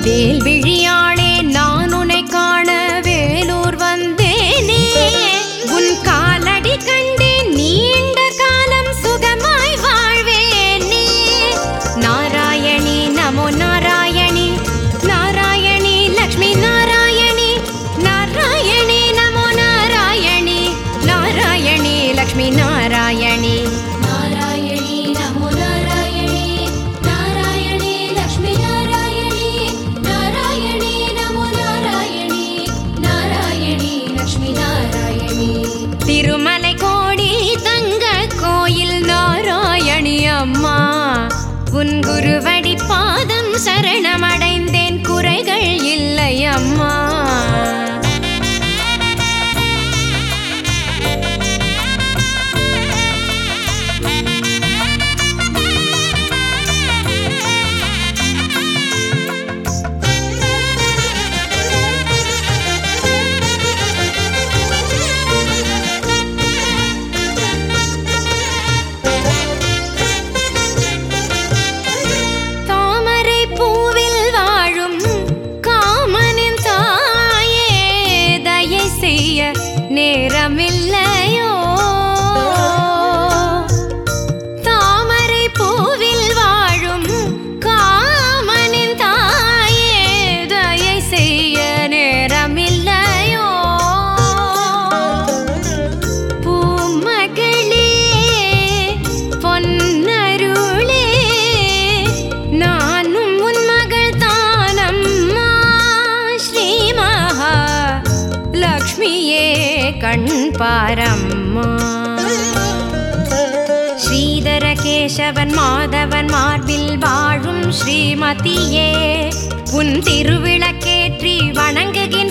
வேல்விழியாளே நான் உன்னை காண வேலூர் வந்தேனே. உன் காலடி கண்டேன் நீண்ட காலம் சுகமாய் வாழ்வேனே. நாராயணி நமோ நாராயணி, நாராயணி லக்ஷ்மி நாராயணி, நாராயணி நமோ நாராயணி, நாராயணி லக்ஷ்மி நாராயணி. நாராயணி நமோ நாராயணி, நாராயணி லக்ஷ்மி நாராயணி, நாராயணி நமோ நாராயணி, நாராயணி லக்ஷ்மி நாராயணி. திருமலை கோடி தங்க கோயில் நாராயணி அம்மா, உன் குருவடி பாதம் சரணமடைந்தேன் குறைகள் இல்லை அம்மா. தாமரை பூவில் வாழும் காமனின் தாயே, தயை செய்ய நேரமில்லையோ. தாமரை பூவில் வாழும் காமனின் தாயே, தயை செய்ய நேரமில்லையோ. பூமகளே பொன்னருளே, நானும் உன் மகள் தானம்மா. ஸ்ரீ மகா லக்ஷ்மியே கண் பாரம்மா. ஸ்ரீதர கேசவன் மாதவன் மார்பில் வாழும் ஸ்ரீமதியே, உன் திருவிளக்கேற்றி வணங்குகின்ற